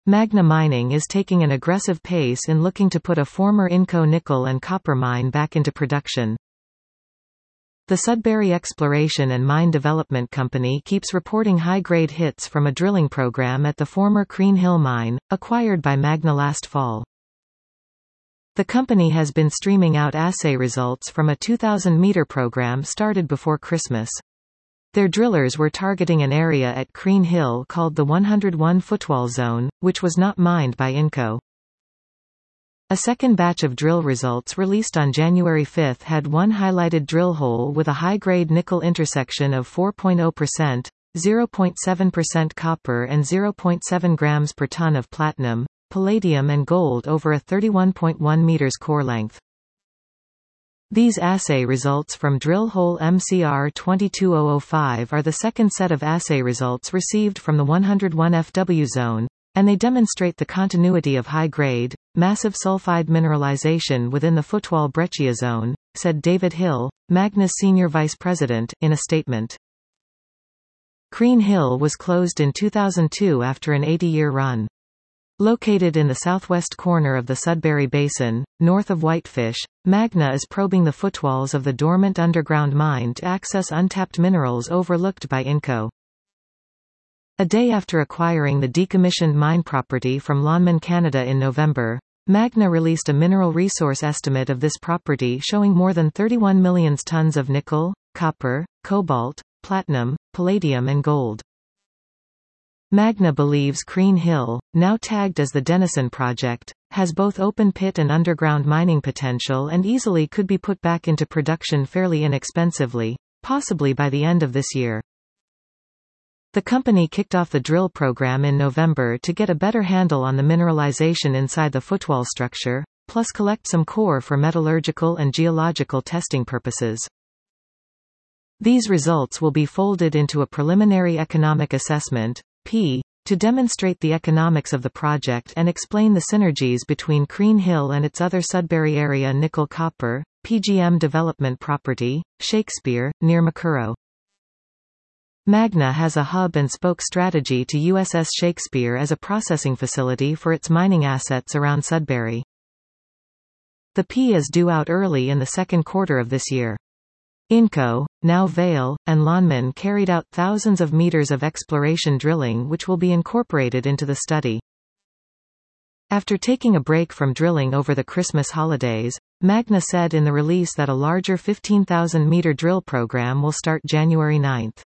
Magna Mining is taking an aggressive pace in looking to put a former Inco nickel and copper mine back into production. The Sudbury Exploration and Mine Development Company keeps reporting high-grade hits from a drilling program at the former Crean Hill mine, acquired by Magna last fall. The company has been streaming out assay results from a 2,000-meter program started before Christmas. Their drillers were targeting an area at Crean Hill called the 101 Footwall Zone, which was not mined by Inco. A second batch of drill results released on January 5 had one highlighted drill hole with a high-grade nickel intersection of 4.0%, 0.7% copper and 0.7 grams per ton of platinum, palladium and gold over a 31.1 meters core length. These assay results from drill hole MCR 22005 are the second set of assay results received from the 101 FW zone, and they demonstrate the continuity of high-grade, massive sulfide mineralization within the Footwall Breccia zone, said David Hill, Magna's senior vice president, in a statement. Crean Hill was closed in 2002 after an 80-year run. Located in the southwest corner of the Sudbury Basin, north of Whitefish, Magna is probing the footwalls of the dormant underground mine to access untapped minerals overlooked by Inco. A day after acquiring the decommissioned mine property from Lonmin Canada in November, Magna released a mineral resource estimate of this property showing more than 31 million tons of nickel, copper, cobalt, platinum, palladium and gold. Magna believes Crean Hill, now tagged as the Denison Project, has both open pit and underground mining potential and easily could be put back into production fairly inexpensively, possibly by the end of this year. The company kicked off the drill program in November to get a better handle on the mineralization inside the footwall structure, plus collect some core for metallurgical and geological testing purposes. These results will be folded into a preliminary economic assessment, P, to demonstrate the economics of the project and explain the synergies between Crean Hill and its other Sudbury area nickel-copper, PGM development property, Shakespeare, near Makuro. Magna has a hub-and-spoke strategy to USS Shakespeare as a processing facility for its mining assets around Sudbury. The P is due out early in the second quarter of this year. Inco, now Vale, and Lonmin carried out thousands of meters of exploration drilling which will be incorporated into the study. After taking a break from drilling over the Christmas holidays, Magna said in the release that a larger 15,000-meter drill program will start January 9.